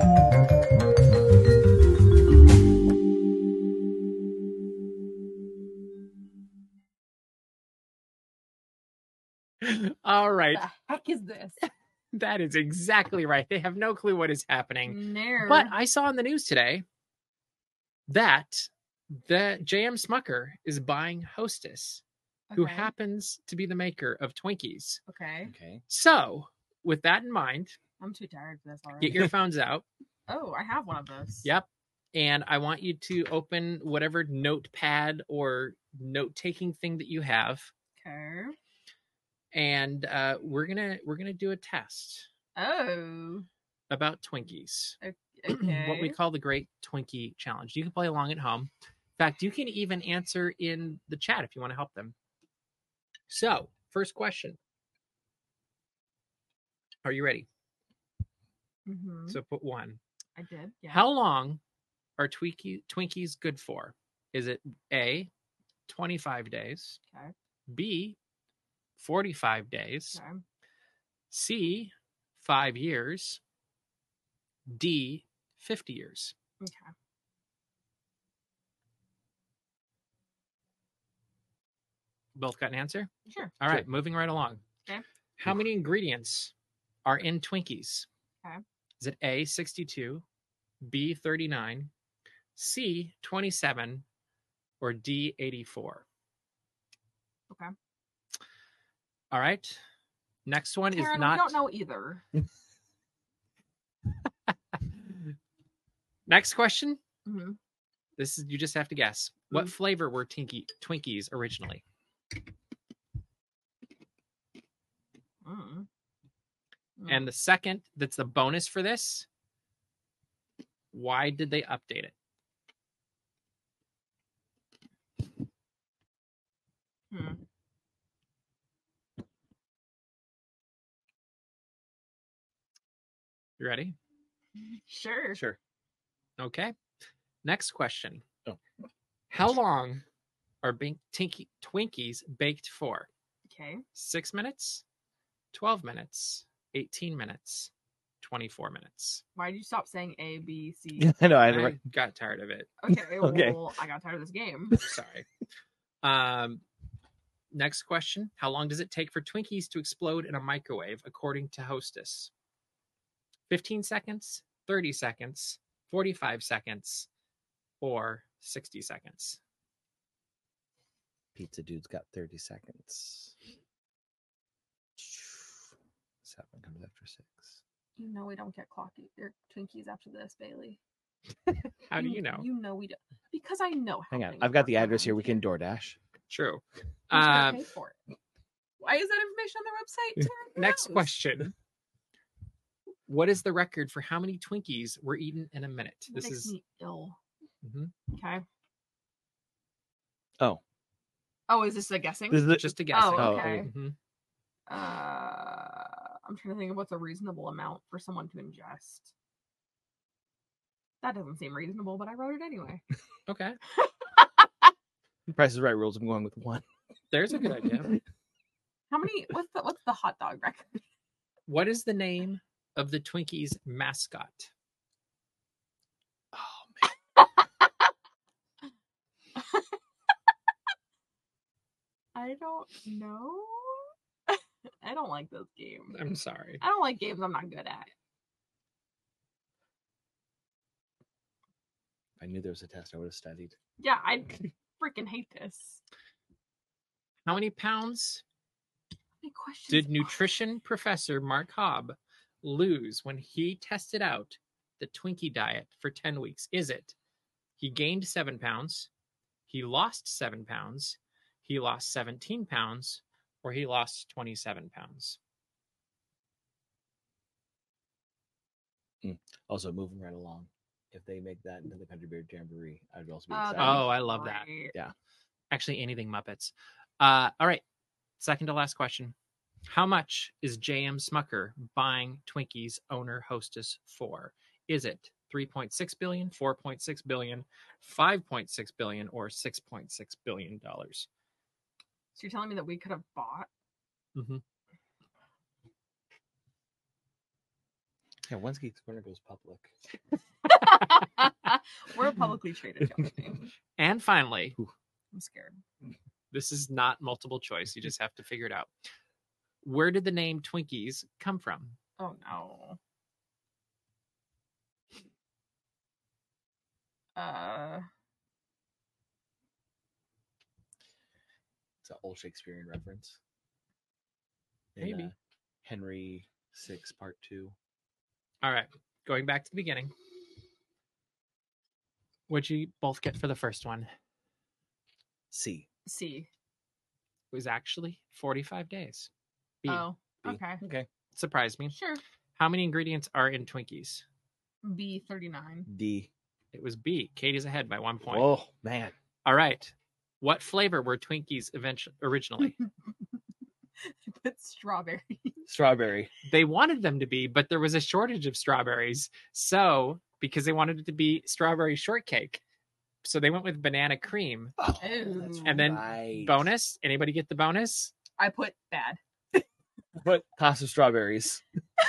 All right, What the heck is this? that is exactly right. They have no clue what is happening. No. But I saw in the news today that the JM Smucker is buying Hostess, who Okay. happens to be the maker of Twinkies. Okay. Okay. So, with that in mind, I'm too tired for this already. get your phones out. Oh, I have one of those. Yep. And I want you to open whatever notepad or note-taking thing that you have, Okay. and we're gonna do a test Oh. about Twinkies. Okay. What we call the Great Twinkie Challenge. You can play along at home. In fact, you can even answer in the chat if you want to help them. So, first question. Are you ready? Mhm. So put one. I did. Yeah. How long are Twinkies good for? Is it A, 25 days, Okay. B, 45 days, Okay. C, 5 years, D, 50 years? Okay. Both got an answer? Sure. All right, moving right along. Okay. How many ingredients are in Twinkies? Okay. Is it A, 62, B, 39, C, 27, or D, 84? Okay. All right. Next one Karen, is not. we don't know either. Next question. Mhm. This is you just have to guess. What Mhm. flavor were Twinkies originally? Mm. And the second, that's the bonus for this. Why did they update it? Hmm. You ready? Sure. Sure. Okay. Next question. Oh. How long are Twinkies baked for? Okay. 6 minutes, 12 minutes, 18 minutes, 24 minutes. Why did you stop saying A, B, C? I know. I got tired of it. Okay, Okay. well, I got tired of this game. Sorry. Next question. How long does it take for Twinkies to explode in a microwave, according to Hostess? 15 seconds, 30 seconds, 45 seconds, or 60 seconds? Pizza dude's got 30 seconds. 7 comes after 6. You know we don't get Twinkies after this, Bailey. How do you know? You know we don't. Because I know how Hang on. things I've got work the address here. around We can DoorDash. True. Who's gonna pay for it? Why is that information on their website? Tara? Who Next knows? question. What is the record for how many Twinkies were eaten in a minute? That This makes is me ill. Mhm. Okay. Oh. Oh, is this a guessing? This is the, just a guess. Oh, Oh, okay. okay. Mhm. I'm trying to think of what's a reasonable amount for someone to ingest. That doesn't seem reasonable, but I wrote it anyway. Okay. Price is Right rules. I'm going with 1. There's a good idea. How many? What's the hot dog record? What is the name of the Twinkies mascot? Oh, I don't know. I don't like those games. I'm sorry. I don't like games I'm not good at. If I knew there was a test, I would have studied. Yeah, I freaking hate this. How many pounds How many questions did are- nutrition professor Mark Hobb lose when he tested out the Twinkie diet for 10 weeks? Is it he gained 7 pounds, he lost 7 pounds, he lost 17 pounds, or he lost 27 pounds? Also, moving right along. If they make that into the Country Bear Jamboree, I'd also be Oh, excited. that'd be Oh, I love that. great. Actually, anything Muppets. All right. Second to last question. How much is J.M. Smucker buying Twinkies owner Hostess for? Is it 3.6 billion, 4.6 billion, 5.6 billion, or 6.6 billion dollars? So you're telling me that we could have bought? Mm-hmm. Yeah, once Geeks Corner goes public. We're a publicly traded company. And finally, I'm scared. this is not multiple choice. You just have to figure it out. Where did the name Twinkies come from? Oh no. It's an old Shakespearean reference. Maybe. Henry VI, Part 2. All right. Going back to the beginning. What'd you both get for the first one? C. C. It was actually 45 days. B. Oh, B. okay. Okay. Surprised me. Sure. How many ingredients are in Twinkies? B 39. D. It was B. Katie's ahead by 1 point. Oh, man. All right. What flavor were Twinkies originally? Put strawberry. Strawberry. They wanted them to be, but there was a shortage of strawberries. So, because they wanted it to be strawberry shortcake, so they went with banana cream. Oh, Ooh. And then right. Bonus. Anybody get the bonus? I put bad. But toss of strawberries.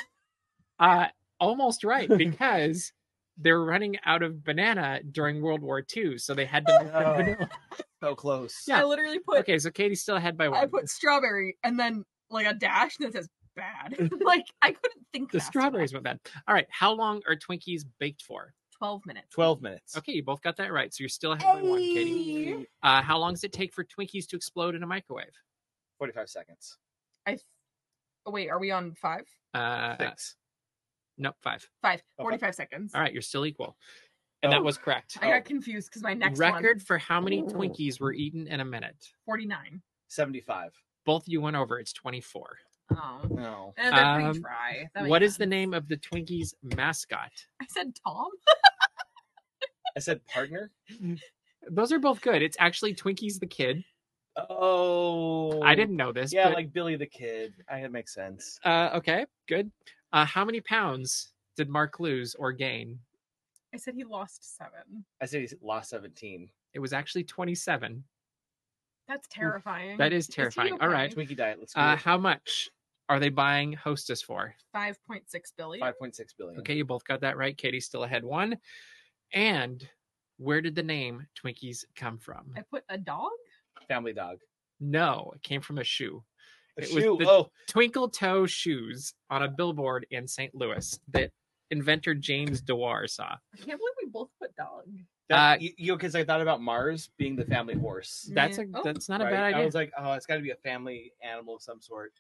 Almost right, because they were running out of banana during World War II, so they had to make them vanilla. So close. Yeah. I literally put Okay, so Katie's still ahead by one. I put strawberry and then like a dash that says bad. Like I couldn't think The fast strawberries enough. went bad. All right, how long are Twinkies baked for? 12 minutes. 12 minutes. Okay, you both got that right, so you're still ahead by one, Katie. Hey. How long does it take for Twinkies to explode in a microwave? 45 seconds. Oh, wait, are we on 5? 6. Nope, 5. 5. 45 seconds. All right, you're still equal. And that Oh. was correct. I got confused because my next Record one for how many Twinkies were eaten in a minute? 49. 75. Both of you went over. It's 24. Oh. No. They're Um, pretty dry. That What makes is the sense. name of the Twinkies mascot? I said Tom. I said partner. Those are both good. It's actually Twinkies the Kid. Oh. I didn't know this. Yeah, but, like Billy the Kid. That makes sense. okay, good. How many pounds did Mark lose or gain? I said he lost 7. I said he lost 17. It was actually 27. That's terrifying. That is he terrifying. okay? All right. Twinkie diet. Let's go. How much are they buying Hostess for? 5.6 billion. 5.6 billion. Okay, you both got that right. Katie's still ahead one. And where did the name Twinkies come from? I put a dog. Family dog. No, it came from a shoe. A It was shoe. the- Oh, Twinkle Toe shoes on a billboard in St. Louis that inventor James Dewar saw. I can't believe we both put dog. because I thought about Mars being the family horse. That's Yeah. that's not a right? bad idea. I was like, oh, it's got to be a family animal of some sort.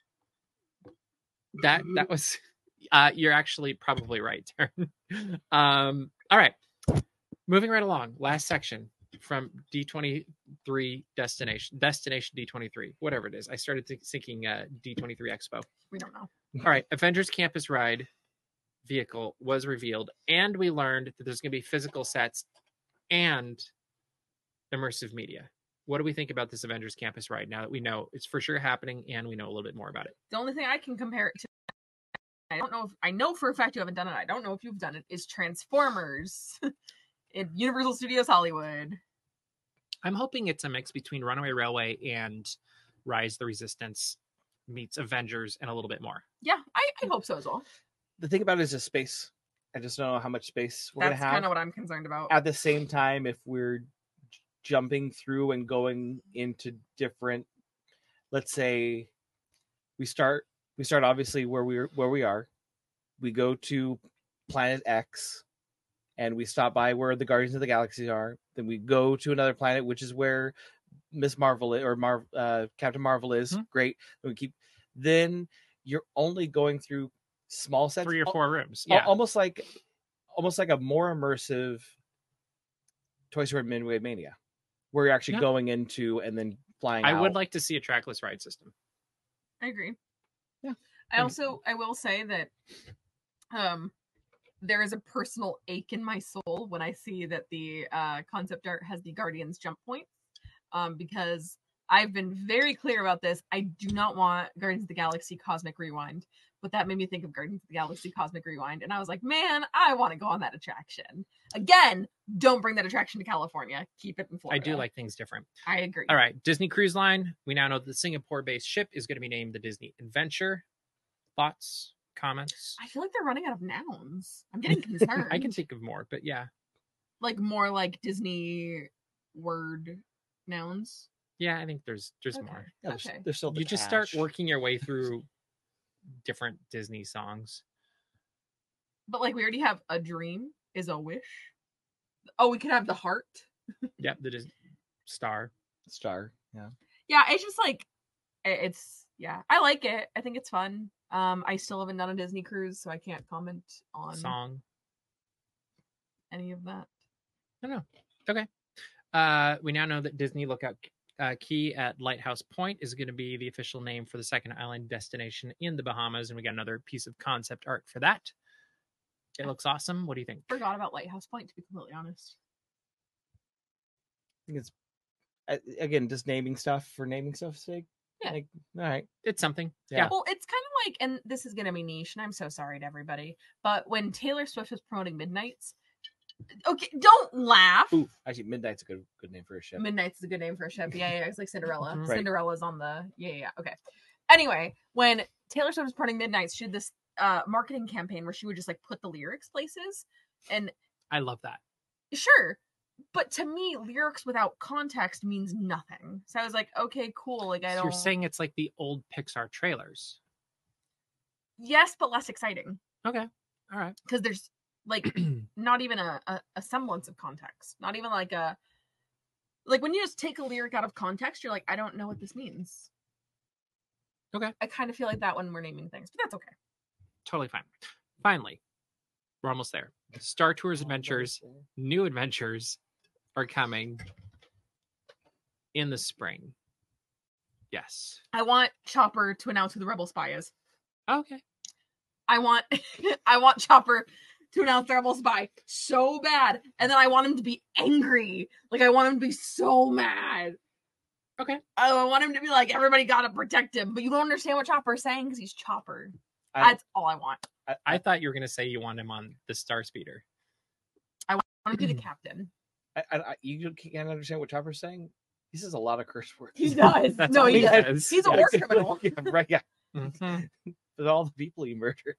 that was you're actually probably right, Taryn. All right. Moving right along. Last section from D23 destination D23, whatever it is. I started thinking D23 Expo. We don't know. All right, Avengers Campus Ride vehicle was revealed, and we learned that there's going to be physical sets and immersive media. What do we think about this Avengers Campus Ride now that we know it's for sure happening and we know a little bit more about it? The only thing I can compare it to, I don't know if I know for a fact you haven't done it. I don't know if you've done it. Is Transformers in Universal Studios Hollywood? I'm hoping it's a mix between Runaway Railway and Rise the Resistance meets Avengers and a little bit more. Yeah, I hope so as well. The thing about it is just space. I just don't know how much space we're That's gonna have. kind of what I'm concerned about. At the same time, if we're jumping through and going into different, let's say, we start obviously where we are. We go to Planet X, and we stop by where the Guardians of the Galaxy are. Then we go to another planet, which is where Miss Marvel Captain Marvel is. Mm-hmm. Great. Then you're only going through small sets, 3 or 4 rooms. Yeah. almost like a more immersive Toy Story Midway Mania, where you're actually going into and then flying. I out. would like to see a trackless ride system. I agree. Yeah. I will say that there is a personal ache in my soul when I see that the concept art has the Guardians jump point. Because I've been very clear about this. I do not want Guardians of the Galaxy Cosmic Rewind, but that made me think of Guardians of the Galaxy Cosmic Rewind, and I was like, man, I want to go on that attraction. Again, don't bring that attraction to California. Keep it in Florida. I do like things different. I agree. All right, Disney Cruise Line. We now know that the Singapore-based ship is going to be named the Disney Adventure. Thoughts, comments? I feel like they're running out of nouns. I'm getting concerned. I can think of more, but yeah. Like more like Disney word nouns. Yeah, I think there's Okay. more. Yeah, Okay. there's still the You just start cash. working your way through different Disney songs. But like we already have a dream is a wish. Oh, we could have the heart. Yep, the Disney Star. Star. Yeah. Yeah, it's just like it's yeah. I like it. I think it's fun. I still haven't done a Disney cruise, so I can't comment on Song. any of that. I don't know. Okay. We now know that Disney Lookout Key at Lighthouse Point is going to be the official name for the second island destination in the Bahamas, and we got another piece of concept art for that. It looks awesome. What do you think? Forgot about Lighthouse Point, to be completely honest. I think it's again just naming stuff for naming stuff's sake. Yeah. Like, all right. It's something. Yeah. Yeah. Well, it's kind of like, and this is gonna be niche, and I'm so sorry to everybody, but when Taylor Swift was promoting Midnights, okay, don't laugh. Ooh, actually, Midnight's a good name for a ship. Midnight's is a good name for a ship. Yeah, it's like Cinderella. Mhm. Right. Cinderella's on the yeah. Okay. Anyway, when Taylor Swift was promoting Midnights, she did this marketing campaign where she would just like put the lyrics places, and I love that. sure, but to me, lyrics without context means nothing. So I was like, okay, cool. Like I So don't. you're saying it's like the old Pixar trailers. Yes, but less exciting Okay. All right. because there's like not even a semblance of context. Not even like a like when you just take a lyric out of context, you're like, I don't know what this means. Okay. I kind of feel like that when we're naming things, but that's okay. Totally fine. Finally, we're almost there. Star Tours Adventures, new adventures are coming in the spring. Yes. I want Chopper to announce who the Rebel Spy is. Okay. I want Chopper to announce the Rebel Spy so bad, and then I want him to be angry. Like I want him to be so mad. Okay. I want him to be like, everybody gotta protect him, but you don't understand what Chopper's saying because he's Chopper. I- That's all I want. I thought you were going to say you want him on the Star Speeder. I want him to be the captain. You can't understand what Chopper's saying. He says a lot of curse words. He does. That's No, all he he does. says. He's a Yeah. war criminal. Yeah, right. Yeah. Mhm. with all the people he murdered.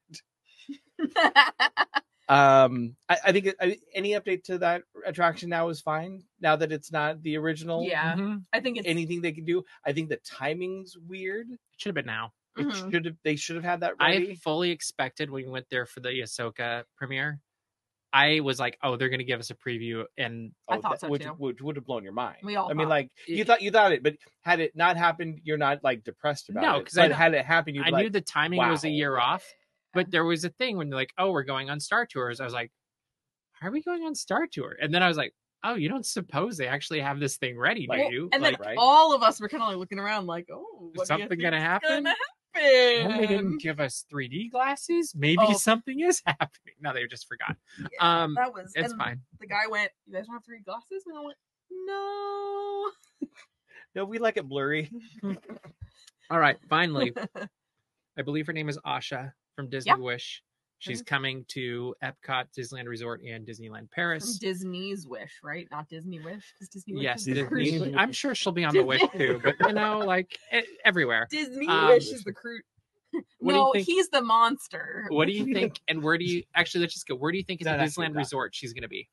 I think any update to that attraction now is fine. Now that it's not the original, Yeah. Mhm. I think it's anything they can do. I think the timing's weird. It should have been now. Mhm. They should have had that I ready. fully expected when we went there for the Ahsoka premiere. I was like, "Oh, they're going to give us a preview," and I thought so, which too. would have blown your mind. We all I mean, thought. like you thought it, but had it not happened, you're not like depressed about No, it. 'cause I But know- had it happened, you'd I be like, knew the timing was a wow. year off. But there was a thing when they're like, "Oh, we're going on Star Tours." I was like, "Are we going on Star Tour?" And then I was like, "Oh, you don't suppose they actually have this thing ready, do Like- you?" And Like, then right? all of us were kind of like looking around, like, "Oh, what Is something do you gonna think's happen? Gonna and they happen? didn't give us 3D glasses. Maybe Oh. something is happening. No, they just forgot. Yeah, that was. It's and fine. The guy went, "You guys don't have 3 glasses?" And I went, "No." No, we like it blurry. All right, finally, I believe her name is Asha from Disney Yeah. Wish. She's Mhm. coming to Epcot, Disneyland Resort, and Disneyland From Paris. Disney's Wish, right? Not Disney Wish, because Disney Wish Yes, is the Disney cruise. Wish. I'm sure she'll be on the Wish too, but you know, like everywhere. Disney Um, Wish is the cruise. What do you No, think- he's the monster. What do you think? And where do you actually? Let's just go. Where do you think at the Not actually Disneyland that. Resort she's going to be?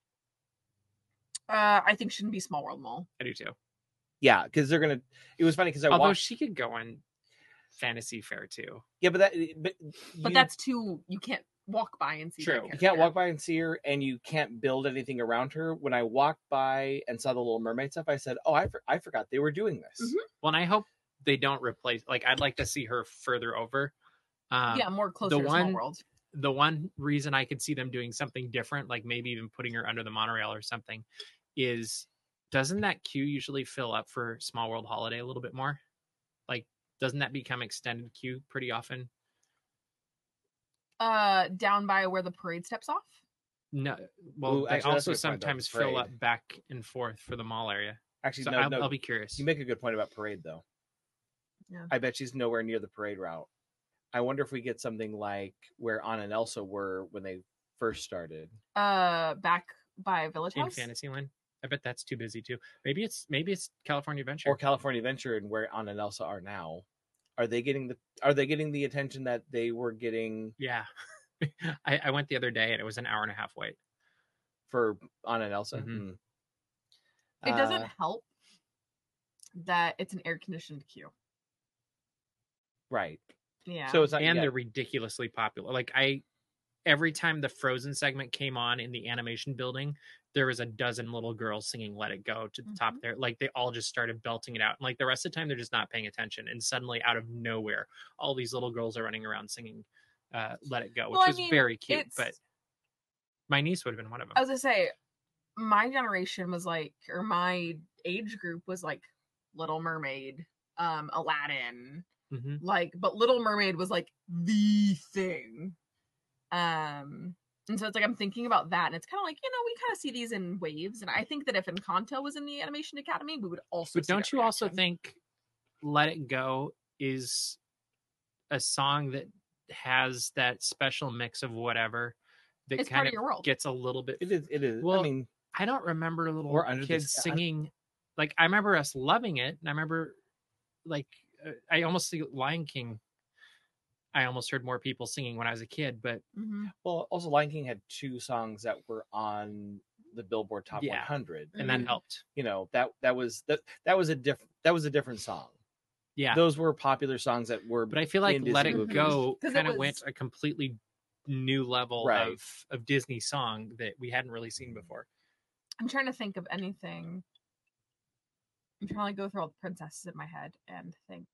I think shouldn't be Small World Mall. I do too. Yeah, because they're gonna. It was funny because I Although watched. she could go on Fantasy Fair too. Yeah, but But you- that's too. You can't walk by and see. True. That You you can't character. walk by and see her, and you can't build anything around her. When I walked by and saw the Little Mermaid stuff, I said, "Oh, I forgot they were doing this." Mhm. Well, and I hope they don't replace. Like, I'd like to see her further over. Yeah, more closer to Small one- World. The one reason I could see them doing something different, like maybe even putting her under the monorail or something, is doesn't that queue usually fill up for Small World Holiday a little bit more? Like, doesn't that become extended queue pretty often? Down by where the parade steps off. No. Well, Ooh, they actually, that's also a good point, though, sometimes the fill up parade. back and forth for the mall area. Actually, So no, I'll be curious. You make a good point about parade, though. Yeah. I bet she's nowhere near the parade route. I wonder if we get something like where Anna and Elsa were when they first started. Back by Village In House. Fantasyland. I bet that's too busy too. Maybe it's California Adventure. Or California Adventure and where Anna and Elsa are now. Are they getting the attention that they were getting Yeah. I went the other day and it was an hour and a half wait. for Anna and Elsa? Mhm. It doesn't Uh, help that it's an air conditioned queue. right. Yeah. So it's not And yet. they're ridiculously popular. Like every time the Frozen segment came on in the animation building, there was a dozen little girls singing Let It Go to the top Mhm. there. Like they all just started belting it out. And like the rest of the time they're just not paying attention. And suddenly out of nowhere, all these little girls are running around singing Let It Go, which Well, I was mean, very cute. it's- But my niece would have been one of them. I was gonna say, my generation was like, or my age group was like Little Mermaid, Aladdin, Mhm. like, but Little Mermaid was like the thing. And so it's like I'm thinking about that, and it's kind of like, we kind of see these in waves, and I think that if Encanto was in the Animation Academy, we would also. But see don't that you also reaction. think Let It Go is a song that has that special mix of whatever that It's kind part of of your world? gets a little bit. It is. It is. Well, I mean, I don't remember little Or Under the kids Sky. singing. Like I remember us loving it, and I remember like I almost see Lion King. I almost heard more people singing when I was a kid, but Mhm. well, also Lion King had 2 songs that were on the Billboard Top Yeah. 100. and that Mhm. helped. You know, that was a different song. Yeah, Those were popular songs that were. but I feel like in Let Disney It movies. Go 'Cause it kind of was- went a completely new level Right. of Disney song that we hadn't really seen before. I'm trying to think of anything. I'm trying to go through all the princesses in my head and think.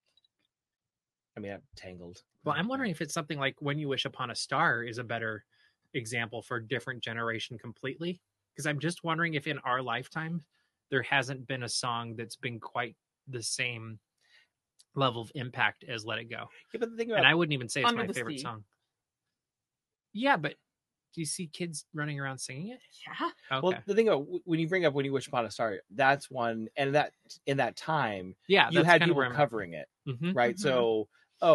I mean, I'm Tangled. Well, I'm wondering if it's something like When You Wish Upon a Star is a better example for a different generation completely. Because I'm just wondering if in our lifetime there hasn't been a song that's been quite the same level of impact as Let It Go. Yeah, but the thing And about I wouldn't even say it's Under my the favorite Sea. song. Yeah, but do you see kids running around singing it? Yeah. Okay. well, the thing about when you bring up When You Wish Upon a Star, that's one, and that in that time yeah, you that's had kind of people where I'm- covering it, Mhm. right? Mhm. So,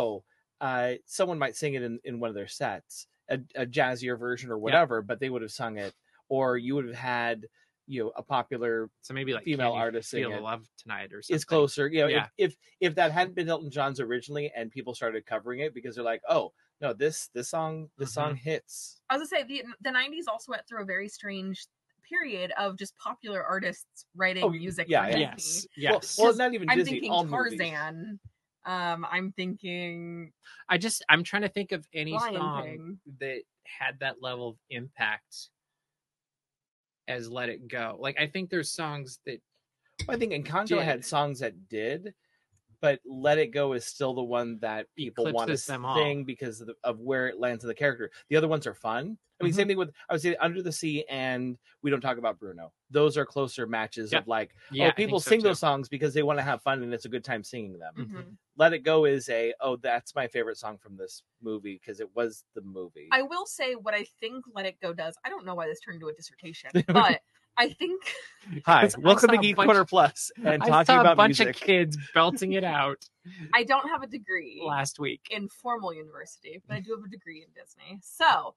someone might sing it in one of their sets, a jazzier version or whatever, but they would have sung it, or you would have had a popular So maybe like female Can You artist Feel sing the it Love Tonight or something. is closer. Yeah. If that hadn't been Elton John's originally, and people started covering it because they're like, oh no, this song hits. I was gonna say the 90s also went through a very strange period of just popular artists writing music for Disney. Yes. Well, not even I'm Disney. thinking All Tarzan. movies. I'm thinking I'm trying to think of any Lion song King. that had that level of impact as Let It Go. Like, I think there's songs that I think Encanto did. had songs that did, but Let It Go is still the one that people want to Eclipses them all. sing because of where it lands in the character. The other ones are fun. I mean, same thing with, I would say, Under the Sea and We Don't Talk About Bruno. Those are closer matches of like, Yeah, I people think so sing too. those songs because they want to have fun and it's a good time singing them. Mhm. Let It Go is that's my favorite song from this movie because it was the movie. I will say what I think Let It Go does. I don't know why this turned into a dissertation, but I think Hi, 'Cause I welcome saw to a Geek bunch- Corner Plus and I talking saw about a bunch music. of kids belting it out I don't have a degree last week. in formal university, but I do have a degree in Disney. So,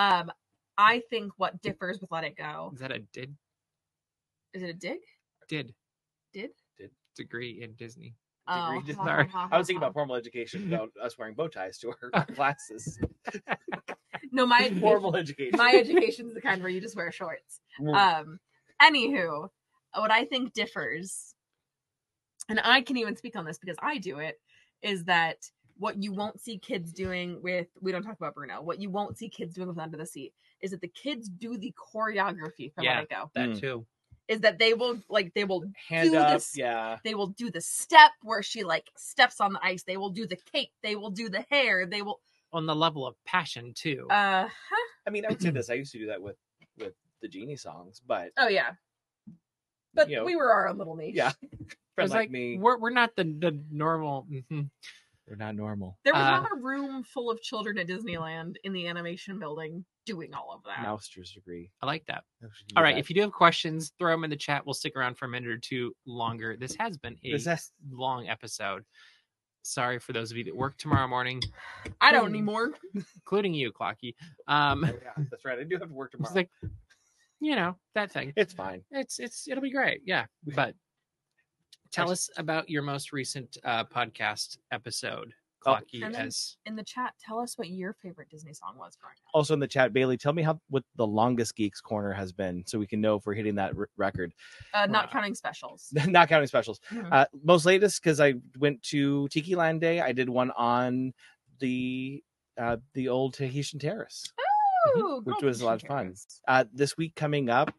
I think what differs with Let It Go Is that a did is it a dig? did Did? degree in Disney? Oh, Degree. Sorry. I was thinking about formal education, about us wearing bow ties to our classes. No, my Formal education. my education's the kind where you just wear shorts. Anywho, what I think differs, and I can even speak on this because I do it, is that what you won't see kids doing with We Don't Talk About Bruno, what you won't see kids doing with Under the Sea, is that the kids do the choreography for Yeah. Let It Go. That too. Is that they will Hand do up, this. yeah. They will do the step where she like steps on the ice. They will do the cape. They will do the hair. They will. On the level of passion too. I mean, I would say this. I used to do that with the Genie songs, but Oh yeah. But You know, we were our own little niche. yeah, I friend was like, me, we're not the normal. we're not normal. There was Uh, not a room full of children at Disneyland in the animation building doing all of that. Mouster's degree. I like that. We should do All right, that. if you do have questions, throw them in the chat. We'll stick around for a minute or two longer. This has been a long episode. Sorry for those of you that work tomorrow morning, I don't anymore. including you, Clocky. Oh, yeah, that's right. I do have to work tomorrow. It's like, that thing. It's fine. It'll be great. Yeah, but tell us about your most recent podcast episode, Clocky. And then- As In the chat, tell us what your favorite Disney song was right now. Also in the chat, Bailey, tell me what the longest Geeks Corner has been, so we can know if we're hitting that record. Not counting specials. Not counting specials. Mhm. Most latest because I went to Tiki Land Day. I did one on the old Tahitian Terrace, Ooh, which girl was a lot of fun. Terrace. This week coming up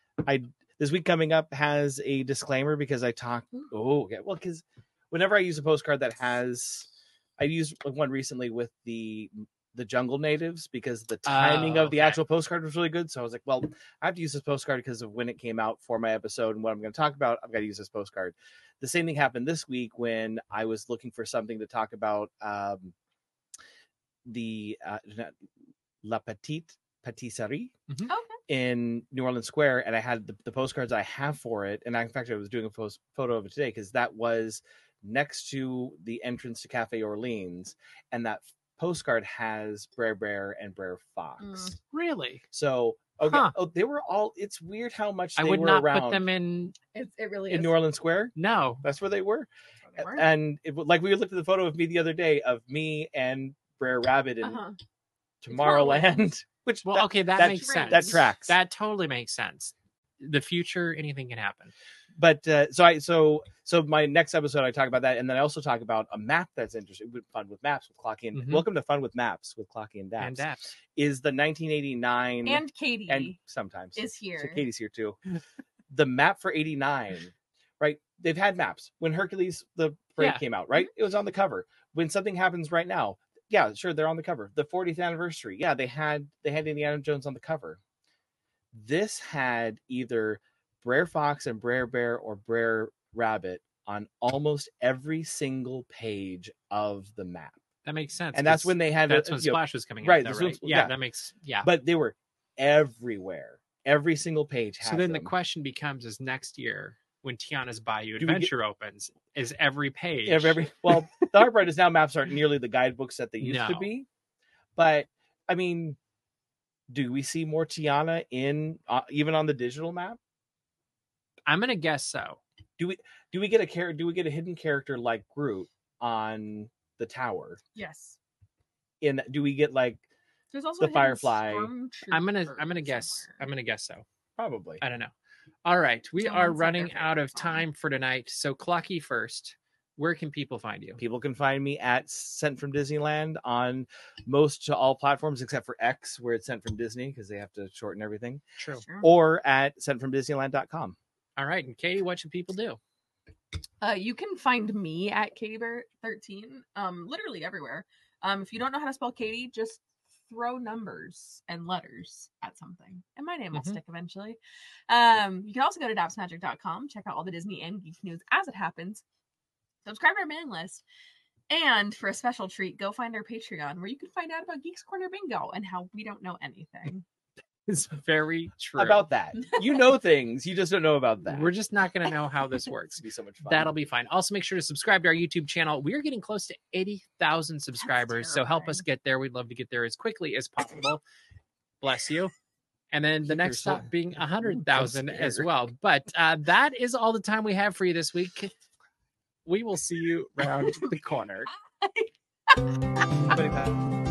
has a disclaimer because I talk. Oh, okay. Well, because whenever I use a postcard that has, I used one recently with the jungle natives because the timing of the okay. actual postcard was really good. So I was like, well, I have to use this postcard because of when it came out for my episode and what I'm going to talk about. I've got to use this postcard. The same thing happened this week when I was looking for something to talk about the La Petite Patisserie Okay. in New Orleans Square, and I had the postcards I have for it, and in fact I was doing a photo of it today because that was next to the entrance to Cafe Orleans, and that postcard has Brer Bear and Brer Fox. really, So okay, Huh. they were all. It's weird how much I they would were not around put them in. It really in is. New Orleans Square. No, That's where they were. They were. And like we looked at the photo of me the other day of me and Brer Rabbit in Uh-huh. Tomorrowland, which well, okay, that makes tracks. sense. that tracks. That totally makes sense. The future, anything can happen. But so my next episode I talk about that, and then I also talk about a map that's interesting. Fun with Maps with Clocky and Mhm. Welcome to Fun with Maps with Clocky and Daps. And Daps. Is the 1989 And Katie and sometimes is so here. Katie's here too. The map for 89, right? They've had maps when Hercules the parade Yeah. came out, right? It was on the cover. When something happens right now, yeah, sure, they're on the cover. The 40th anniversary, yeah, they had Indiana Jones on the cover. This had either Brer Fox and Brer Bear or Brer Rabbit on almost every single page of the map. That makes sense. And that's 'cause when they had that's when Splash was coming out. right, Though, this right? was- Yeah, yeah. that makes but they were everywhere. Every single page has So then the them. question becomes: is next year when Tiana's Bayou Do we get- Adventure opens, is every page well, the hard part is now maps aren't nearly the guidebooks that they used to No. be. But I mean, do we see more Tiana in even on the digital map? I'm gonna guess so. Do we get a hidden character like Groot on the tower? Yes. Do we get like There's also the a hidden Firefly? I'm gonna stormtrooper guess. somewhere. I'm gonna guess so. Probably. I don't know. All right, we Someone are said running their out of favorite song. time for tonight. So Clocky first. Where can people find you? People can find me at Sent from Disneyland on most to all platforms except for X, where it's Sent from Disney because they have to shorten everything, True. Sure. or at sentfromdisneyland.com. All right, and Katie, what should people do? You can find me at KatieBear13, literally everywhere. If you don't know how to spell Katie, just throw numbers and letters at something, and my name will Mhm. stick eventually. You can also go to dapsmagic.com, check out all the Disney and geek news as it happens. Subscribe to our mailing list. And for a special treat, go find our Patreon where you can find out about Geeks Corner Bingo and how we don't know anything. It's very true. About that, you know things, you just don't know about that. We're just not going to know how this It's works. gonna be so much fun. That'll be fine. Also, make sure to subscribe to our YouTube channel. We're getting close to 80,000 subscribers, so help us get there. We'd love to get there as quickly as possible. Bless you. And then the Keep next yourself- stop being Ooh, 100,000 I'm as scared. well. But that is all the time we have for you this week. We will see you around the corner. Everybody,